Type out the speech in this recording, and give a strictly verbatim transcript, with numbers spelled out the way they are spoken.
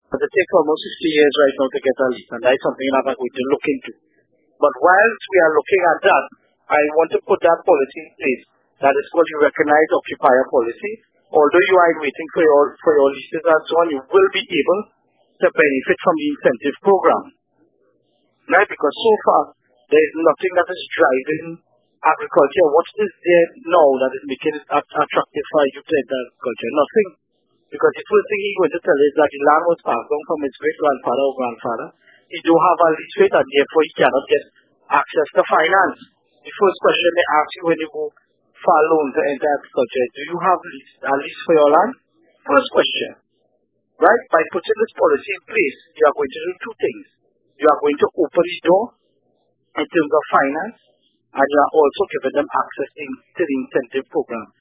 But it takes almost sixty years right now to get a lease, and that's something that I'm going to look into. But whilst we are looking at that, I want to put that policy in place. That is called the recognized occupier policy. Although you are waiting for your for your leases and so on, you will be able to benefit from the incentive program. Right? Because so far, there is nothing that is driving agriculture. What is there now that is making it attractive for you to enter agriculture? Nothing. Because the first thing he's going to tell you is that the land was passed down from his great-grandfather or grandfather. He don't have a lease rate and therefore he cannot get access to finance. The first question they ask you when you go for a loan to enter agriculture, do you have lease, a lease for your land? First question. Right? By putting this policy in place, you are going to do two things. You are going to open the door in terms of finance, and you are also giving them access to the incentive program.